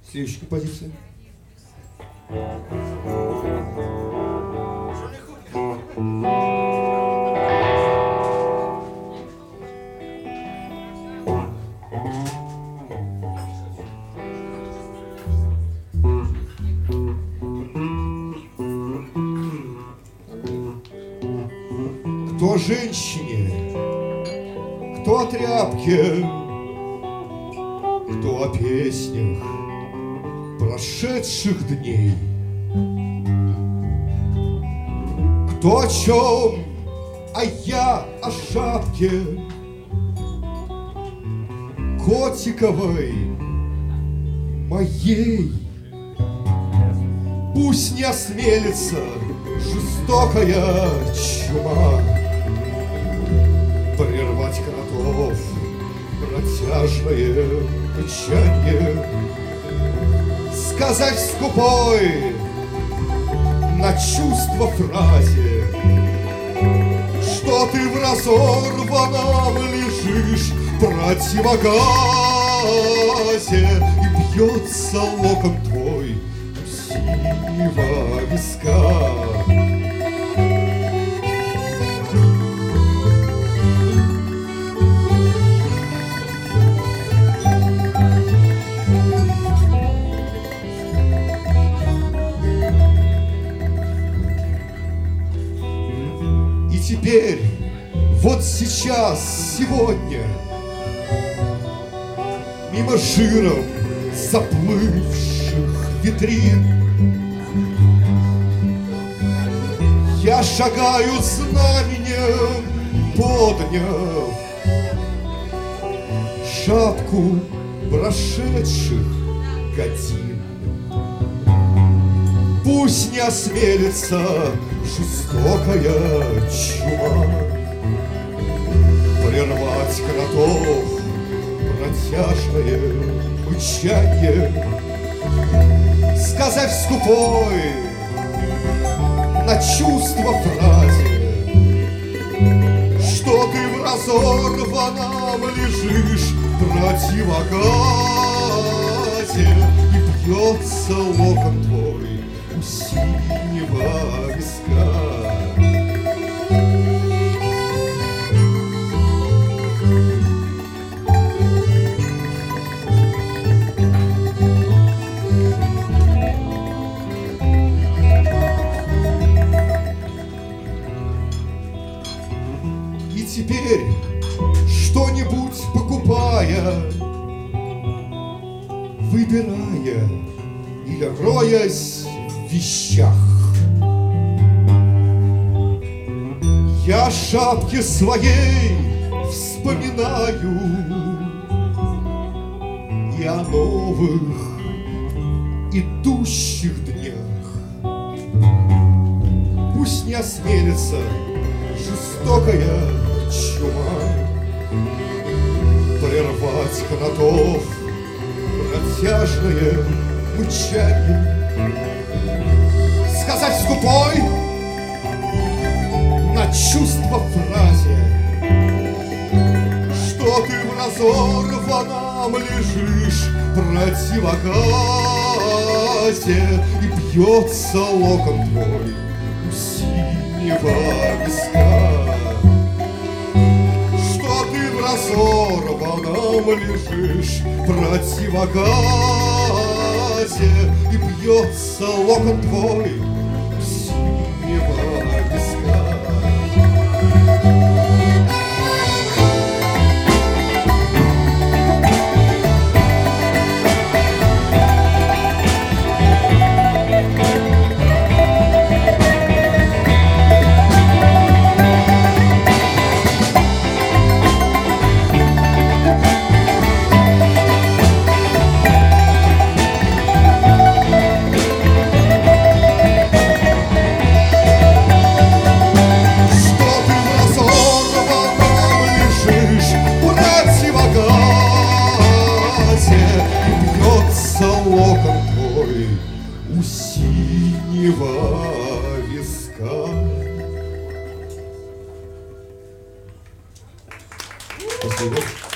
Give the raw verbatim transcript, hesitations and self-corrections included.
Следующая композиция. Кто о женщине, кто о тряпке, кто о песнях прошедших дней, кто о чем, а я о шапке котиковой моей. Пусть не осмелится жестокая чума прервать кротов протяжное рычанье, сказать скупой на чувство фразе, что ты в разорванном лежишь в противогазе, и бьется локон твой у синего виска. Теперь, вот сейчас, сегодня, мимо жиром заплывших витрин я шагаю знаменем, подняв шапку прошедших годин. Пусть не осмелится жестокая чума прервать кротов протяжное мычанье, сказать скупой на чувство фразе, что ты в разорванном лежишь в противогазе, и бьется локон твой у синего виска. И теперь, что-нибудь покупая, выбирая или роясь в вещах, я о шапке своей вспоминаю и о новых идущих днях. Пусть не осмелится жестокая чума прервать кротов протяжное мычанье, сказать скупой на чувство фразе, что ты в разорванном лежишь в противогазе, и бьется локон твой у синего виска, что ты в разорванном лежишь в противогазе, и бьется локон твой у синего виска. Локон твой у синего виска. Спасибо.